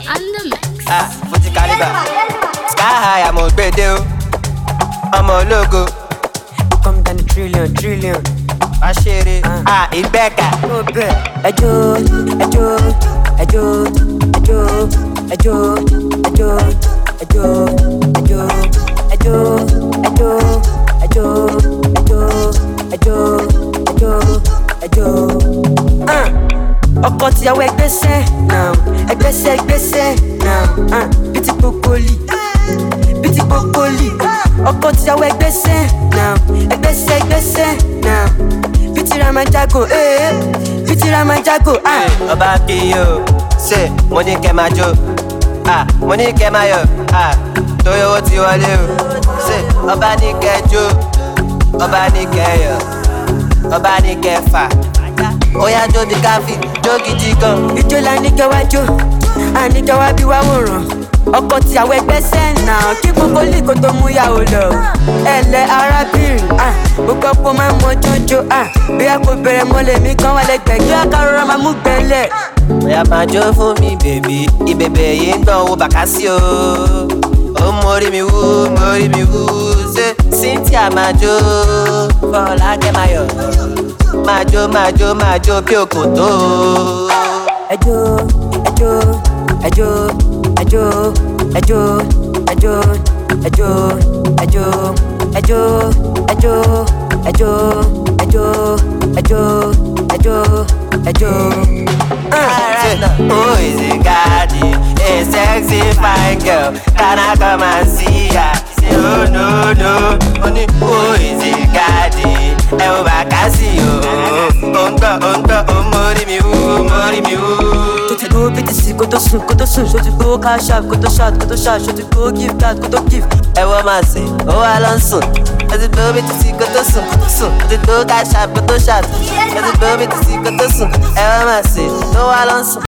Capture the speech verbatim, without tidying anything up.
and the mix. Ah, Fuji Caliber. Sky high, I'm on bedo. I'm on logo. Come down the trillion, trillion. I share it. Ah, it's Becca. Go back. Ajo, ajo, ajo, ajo, ajo, ajo, ajo, ajo, ajo, ajo, ajo, ajo, ajo, ajo. Ah, ọkọ tíyàwó ẹgbẹ́sẹ̀ now, ẹgbẹ́sẹ̀ ẹgbẹ́sẹ̀ now. Ah, bíi pokoli, bíi pokoli. Ọkọ tíyàwó ẹgbẹ́sẹ̀ now, ẹgbẹ́sẹ̀ ẹgbẹ́sẹ̀ now. Bíi Ramajago, eh, bíi Ramajago. Ah, Ọba Kiyo, ṣe mo ní kẹ́ máa jó. Ah, mo ní kẹ́ máa yọ̀. Ah, torí owó ti wọlé o. Ṣé ọba ní kẹ́ jó, ọba ní kẹ́ yọ̀, ọba ní kẹ́ fà. Ó yá jó bí káfí, jó gidi gan. ijó la ní kẹwàá jó, àní kẹwàá bí wá wòrán. Ọkọ tíyàwó ẹgbẹ́sẹ̀ náà, kí gbogbo líkò tó mú yàwó lọ. Ẹ̀lẹ́ arábìnrin, ah, gbogbo ọ̀pọ̀ máa ń mọ jójó. Ah, bí a kò bẹ̀rẹ̀ mọ́lẹ̀ mi kan wà lẹ́gbẹ̀ẹ́ kí àkàrọ̀rọ̀ máa mú gbẹ̀lẹ̀. Ó yá máa jó fún mi bèbí, ìbèbè yìí ń gbọ̀n wo bàkásí o. Ó mórí mi wú, mórí mi wú. Ṣé Cynthia máa jó, Fọlákẹ́ máa yọ̀. Máa jó, máa jó, máa jó bí òkòtó. Ẹjọ́, ẹjọ́, ẹjọ́, ẹjọ́, ẹjọ́, ẹjọ́, ẹjọ́, ẹjọ́, ẹjọ́, ẹjọ́, ẹjọ́, ẹjọ́, ẹjọ́, ẹjọ́, ẹjọ́. Say, who is it, Gaddy? A sexy fine girl. Can I come and see ya? Say, oh no, no. Only who is it, Gaddy? Ẹ ò bá ká sí o. Ó ń gbọ́, ó ń gbọ́, ó ń mórí mi wú, mórí mi wú. Tó ti gbó bí ti sí kó tó sùn, kó tó sùn. Ṣó ti gbó cash out, kó tó shout, kó tó shout. Ṣó ti gbó give that, kó tó give. Ẹ wọ́n máa sè, ó wá lọ sùn. Ẹ ti gbó bí ti sí kó tó sùn, kó tó sùn. Ẹ ti gbó ká ṣá, kó tó ṣá. Ẹ ti gbó bí ti sí kó tó sùn. Ẹ wọ́n máa sè, ó wá lọ sùn.